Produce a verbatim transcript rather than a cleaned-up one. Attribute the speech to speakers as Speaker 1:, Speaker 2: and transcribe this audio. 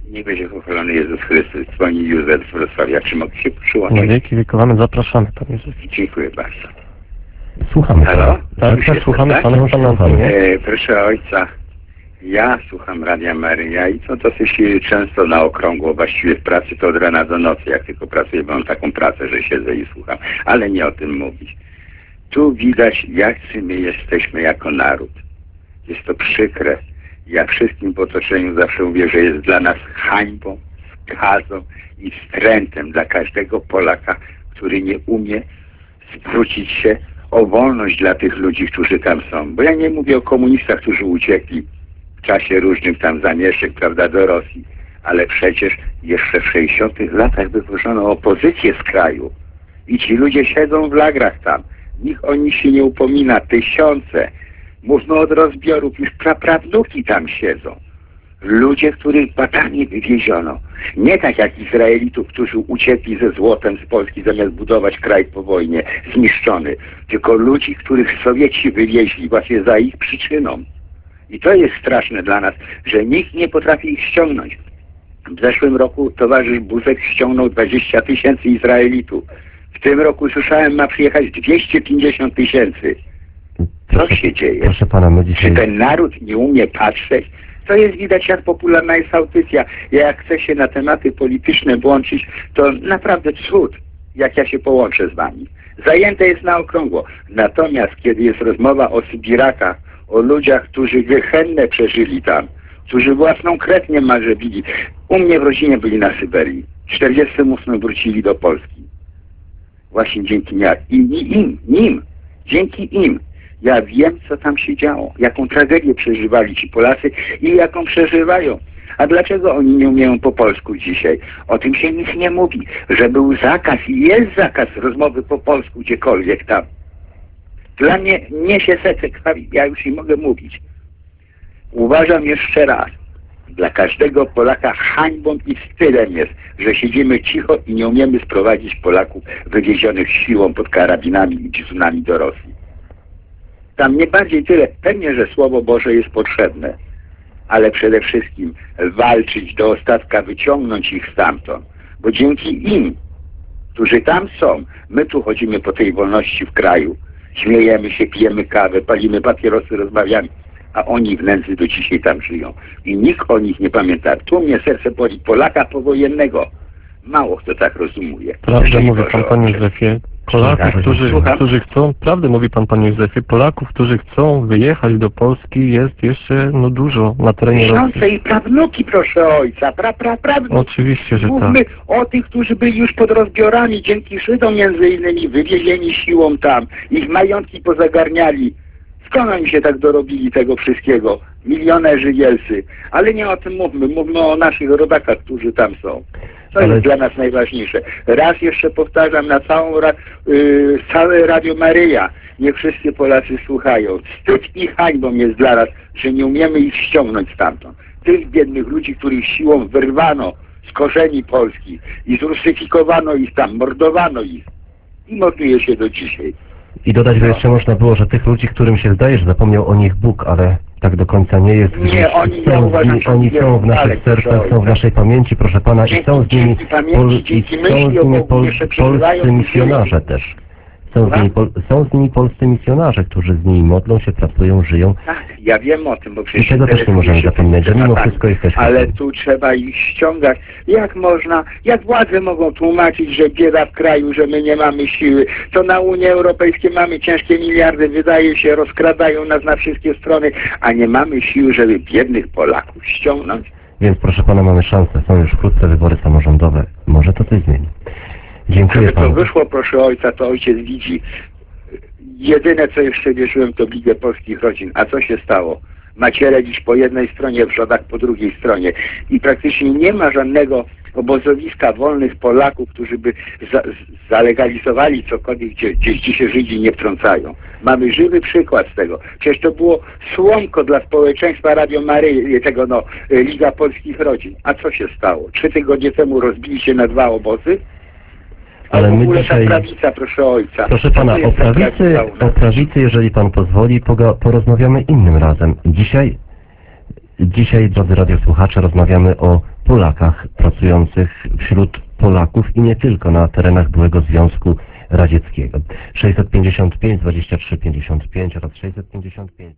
Speaker 1: Niech będzie pochwalony Jezus Chrystus. Dzwoni Józef z Wrocławia. Czy mogę się przyłączyć?
Speaker 2: Na wieki wiekowane zapraszamy, panie Józefie.
Speaker 1: Dziękuję bardzo.
Speaker 3: Słuchamy.
Speaker 1: Halo?
Speaker 2: Tak, tak, słuchamy pana.
Speaker 3: No, słuchamy.
Speaker 1: E, proszę ojca, ja słucham Radia Maryja i to dosyć często na okrągło, właściwie w pracy to od rana do nocy, jak tylko pracuję, bo mam taką pracę, że siedzę i słucham, ale nie o tym mówić. Tu widać, jacy my jesteśmy jako naród. Jest to przykre. Ja wszystkim w otoczeniu zawsze mówię, że jest dla nas hańbą, skazą i wstrętem dla każdego Polaka, który nie umie zwrócić się o wolność dla tych ludzi, którzy tam są. Bo ja nie mówię o komunistach, którzy uciekli w czasie różnych tam zamieszek, prawda, do Rosji. Ale przecież jeszcze w sześćdziesiątych latach wytworzono opozycję z kraju. I ci ludzie siedzą w lagrach tam. Nikt o nich się nie upomina. Tysiące. Mówmy od rozbiorów. Już praprawnuki tam siedzą. Ludzie, których batami wywieziono. Nie tak jak Izraelitów, którzy uciekli ze złotem z Polski zamiast budować kraj po wojnie, zniszczony. Tylko ludzi, których Sowieci wywieźli właśnie za ich przyczyną. I to jest straszne dla nas, że nikt nie potrafi ich ściągnąć. W zeszłym roku towarzysz Buzek ściągnął dwadzieścia tysięcy Izraelitów. W tym roku słyszałem, ma przyjechać dwieście pięćdziesiąt tysięcy. Co się dzieje?
Speaker 3: Proszę pana, my dzisiaj...
Speaker 1: Czy ten naród nie umie patrzeć? To jest widać, jak popularna jest audycja. Ja jak chcę się na tematy polityczne włączyć, to naprawdę cud, jak ja się połączę z wami. Zajęte jest na okrągło. Natomiast kiedy jest rozmowa o Sybirakach, o ludziach, którzy gehennę przeżyli tam, którzy własną krew niemalże bili. U mnie w rodzinie byli na Syberii. W czterdziestym ósmym wrócili do Polski. Właśnie dzięki nim, im, nim, dzięki im. Ja wiem, co tam się działo, jaką tragedię przeżywali ci Polacy i jaką przeżywają. A dlaczego oni nie umieją po polsku dzisiaj? O tym się nic nie mówi, że był zakaz i jest zakaz rozmowy po polsku gdziekolwiek tam. Dla mnie niesie serce krwawi, ja już nie mogę mówić. Uważam jeszcze raz, dla każdego Polaka hańbą i wstydem jest, że siedzimy cicho i nie umiemy sprowadzić Polaków wywiezionych siłą pod karabinami i bizonami do Rosji. Tam nie bardziej tyle, pewnie, że Słowo Boże jest potrzebne, ale przede wszystkim walczyć do ostatka, wyciągnąć ich stamtąd, bo dzięki im, którzy tam są, my tu chodzimy po tej wolności w kraju, śmiejemy się, pijemy kawę, palimy papierosy, rozmawiamy, a oni w nędzy do dzisiaj tam żyją. I nikt o nich nie pamięta. Tu mnie serce boli Polaka powojennego. Mało kto tak rozumuje.
Speaker 2: Prawdę mówi pan, panie Józefie. Polaków, którzy, którzy chcą, prawdę mówi pan, panie Józefie, Polaków, którzy chcą wyjechać do Polski, jest jeszcze no dużo na terenie Rosji.
Speaker 1: Tysiące i prawnuki, proszę ojca, pra, pra, prawnuki.
Speaker 2: Oczywiście, że
Speaker 1: Mówmy
Speaker 2: tak.
Speaker 1: o tych, którzy byli już pod rozbiorami, dzięki Żydom między innymi, wywiezieni siłą tam, ich majątki pozagarniali. Skąd oni się tak dorobili tego wszystkiego? Milionerzy wielcy. Ale nie o tym mówmy, mówmy o naszych rodakach, którzy tam są. To
Speaker 3: Ale...
Speaker 1: jest dla nas najważniejsze. Raz jeszcze powtarzam na całą ra yy, całe Radio Maryja. Niech wszyscy Polacy słuchają. Wstyd i hańbą jest dla nas, że nie umiemy ich ściągnąć stamtąd. Tych biednych ludzi, których siłą wyrwano z korzeni Polski i zrusyfikowano ich tam, mordowano ich. I morduje się do dzisiaj.
Speaker 3: I dodać by jeszcze można było, że tych ludzi, którym się zdaje, że zapomniał o nich Bóg, ale tak do końca nie jest.
Speaker 1: Nie, oni,
Speaker 3: są,
Speaker 1: ja uważam,
Speaker 3: z, oni są w naszych sercach, są w naszej pamięci, proszę pana, i są z nimi, pol, i są z nimi pol, polscy misjonarze też. Są z, nimi, pol, są z nimi polscy misjonarze, którzy z nimi modlą się, pracują, żyją.
Speaker 1: Tak, ja wiem o tym, bo przecież...
Speaker 3: I tego też nie możemy zapominać, że mimo wszystko jesteśmy...
Speaker 1: Ale tu trzeba ich ściągać. Jak można, jak władze mogą tłumaczyć, że bieda w kraju, że my nie mamy siły, to na Unii Europejskiej mamy ciężkie miliardy, wydaje się, rozkradają nas na wszystkie strony, a nie mamy siły, żeby biednych Polaków ściągnąć.
Speaker 3: Więc proszę pana, mamy szansę, są już wkrótce wybory samorządowe, może to coś zmieni. Dziękuję
Speaker 1: Żeby to
Speaker 3: panu.
Speaker 1: wyszło, proszę ojca, to ojciec widzi. Jedyne, co jeszcze wierzyłem, to w Ligę Polskich Rodzin. A co się stało? Macierewicz po jednej stronie, Wrzodach po drugiej stronie. I praktycznie nie ma żadnego obozowiska wolnych Polaków, którzy by za, zalegalizowali cokolwiek, gdzie, gdzie, gdzie się Żydzi nie wtrącają. Mamy żywy przykład z tego. Przecież to było słomko dla społeczeństwa Radio Maryi, tego no, Liga Polskich Rodzin. A co się stało? Trzy tygodnie temu rozbili się na dwa obozy?
Speaker 3: Ale
Speaker 1: w
Speaker 3: my
Speaker 1: ogóle
Speaker 3: dzisiaj...
Speaker 1: ta prawica, proszę ojca.
Speaker 3: Proszę pana, o prawicy, o prawicy, jeżeli pan pozwoli, poga, porozmawiamy innym razem. Dzisiaj Dzisiaj, drodzy radiosłuchacze, rozmawiamy o Polakach pracujących wśród Polaków i nie tylko na terenach byłego Związku Radzieckiego. sześćset pięćdziesiąt pięć, dwadzieścia trzy, pięćdziesiąt pięć oraz sześćset pięćdziesiąt pięć.